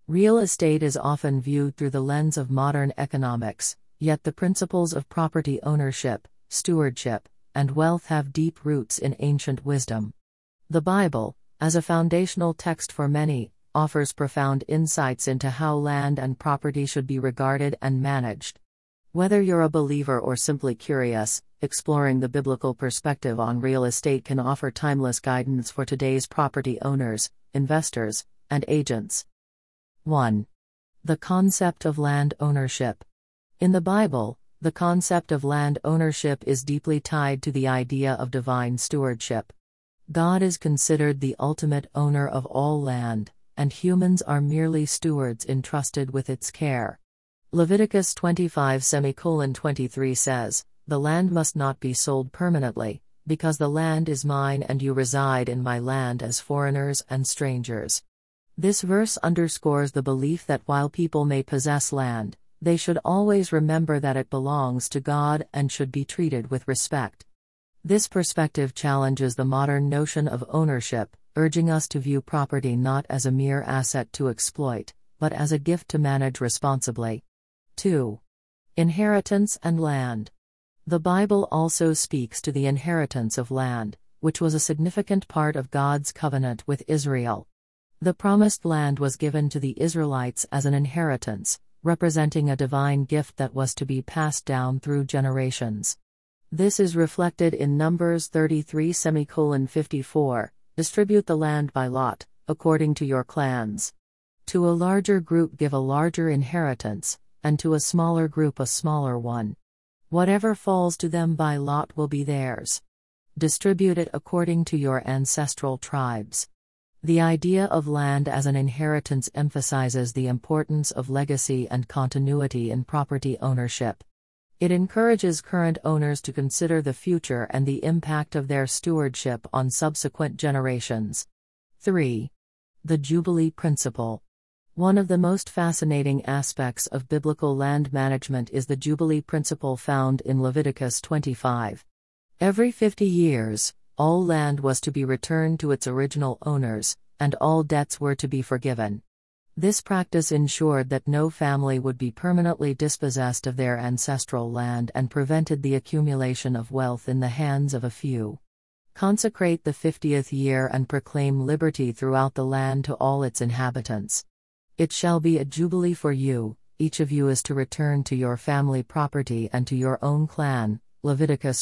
Real estate is often viewed through the lens of modern economics, yet the principles of property ownership, stewardship, and wealth have deep roots in ancient wisdom. The Bible, as a foundational text for many, offers profound insights into how land and property should be regarded and managed. Whether you're a believer or simply curious, exploring the biblical perspective on real estate can offer timeless guidance for today's property owners, investors, and agents. 1. The concept of land ownership. In the Bible, the concept of land ownership is deeply tied to the idea of divine stewardship. God is considered the ultimate owner of all land, and humans are merely stewards entrusted with its care. Leviticus 25:23 says, "The land must not be sold permanently, because the land is mine and you reside in my land as foreigners and strangers." This verse underscores the belief that while people may possess land, they should always remember that it belongs to God and should be treated with respect. This perspective challenges the modern notion of ownership, urging us to view property not as a mere asset to exploit, but as a gift to manage responsibly. 2. Inheritance and land. The Bible also speaks to the inheritance of land, which was a significant part of God's covenant with Israel. The promised land was given to the Israelites as an inheritance, representing a divine gift that was to be passed down through generations. This is reflected in Numbers 33:54, "Distribute the land by lot, according to your clans. To a larger group give a larger inheritance, and to a smaller group a smaller one. Whatever falls to them by lot will be theirs. Distribute it according to your ancestral tribes." The idea of land as an inheritance emphasizes the importance of legacy and continuity in property ownership. It encourages current owners to consider the future and the impact of their stewardship on subsequent generations. 3. The Jubilee Principle. One of the most fascinating aspects of biblical land management is the Jubilee Principle found in Leviticus 25. Every 50 years, all land was to be returned to its original owners, and all debts were to be forgiven. This practice ensured that no family would be permanently dispossessed of their ancestral land and prevented the accumulation of wealth in the hands of a few. Consecrate the 50th year and proclaim liberty throughout the land to all its inhabitants. It shall be a jubilee for you, each of you is to return to your family property and to your own clan. Leviticus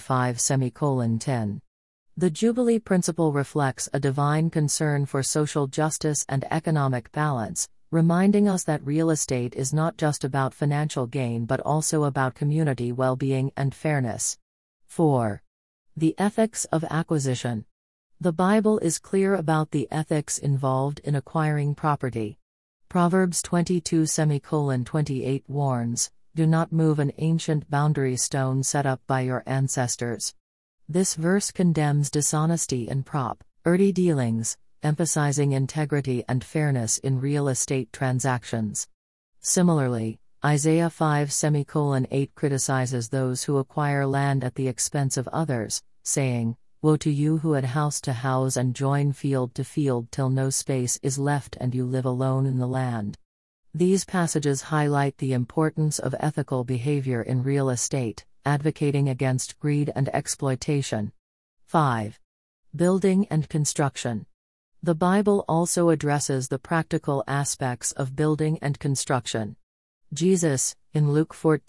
25:10. The Jubilee Principle reflects a divine concern for social justice and economic balance, reminding us that real estate is not just about financial gain but also about community well-being and fairness. 4. The ethics of acquisition. The Bible is clear about the ethics involved in acquiring property. Proverbs 22:28 warns, "Do not move an ancient boundary stone set up by your ancestors." This verse condemns dishonesty in property dealings, emphasizing integrity and fairness in real estate transactions. Similarly, Isaiah 5:8 criticizes those who acquire land at the expense of others, saying, "Woe to you who add house to house and join field to field till no space is left and you live alone in the land." These passages highlight the importance of ethical behavior in real estate, advocating against greed and exploitation. 5. Building and construction. The Bible also addresses the practical aspects of building and construction. Jesus, in Luke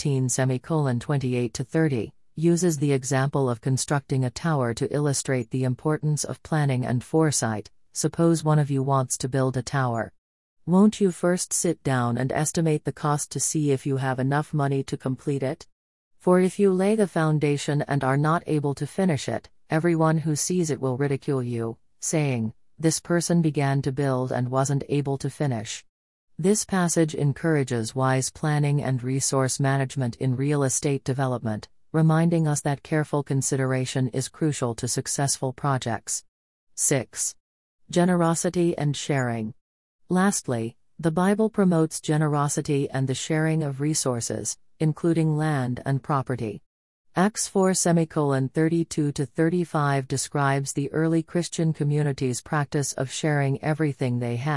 14:28-30, uses the example of constructing a tower to illustrate the importance of planning and foresight. Suppose one of you wants to build a tower. Won't you first sit down and estimate the cost to see if you have enough money to complete it? For if you lay the foundation and are not able to finish it, everyone who sees it will ridicule you, saying, "This person began to build and wasn't able to finish." This passage encourages wise planning and resource management in real estate development, reminding us that careful consideration is crucial to successful projects. 6. Generosity and sharing. Lastly, the Bible promotes generosity and the sharing of resources, including land and property. Acts 4:32-35 describes the early Christian community's practice of sharing everything they had,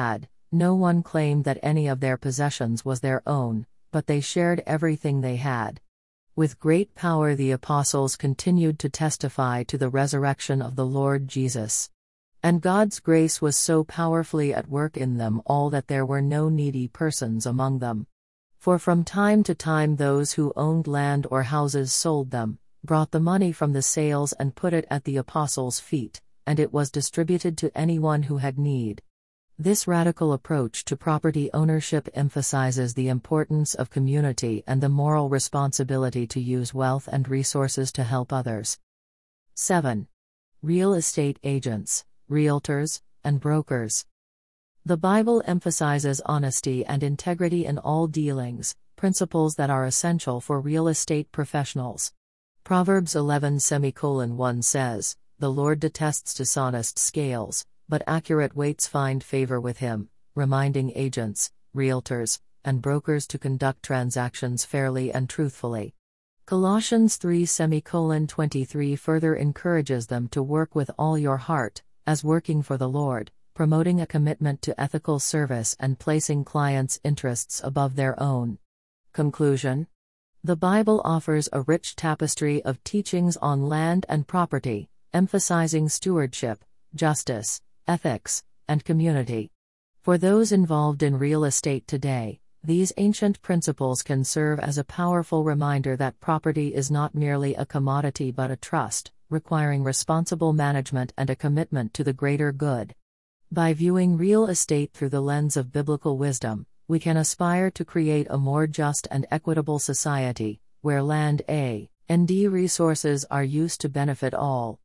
No one claimed that any of their possessions was their own, but they shared everything they had. With great power the apostles continued to testify to the resurrection of the Lord Jesus. And God's grace was so powerfully at work in them all that there were no needy persons among them. For from time to time those who owned land or houses sold them, brought the money from the sales and put it at the apostles' feet, and it was distributed to anyone who had need. This radical approach to property ownership emphasizes the importance of community and the moral responsibility to use wealth and resources to help others. 7. Real estate agents, realtors, and brokers. The Bible emphasizes honesty and integrity in all dealings, principles that are essential for real estate professionals. Proverbs 11:1 says, "The Lord detests dishonest scales, but accurate weights find favor with him," reminding agents, realtors, and brokers to conduct transactions fairly and truthfully. Colossians 3:23 further encourages them to work with all your heart, as working for the Lord, promoting a commitment to ethical service and placing clients' interests above their own. Conclusion: the Bible offers a rich tapestry of teachings on land and property, emphasizing stewardship, justice, ethics, and community. For those involved in real estate today, these ancient principles can serve as a powerful reminder that property is not merely a commodity but a trust, requiring responsible management and a commitment to the greater good. By viewing real estate through the lens of biblical wisdom, we can aspire to create a more just and equitable society, where land and resources are used to benefit all.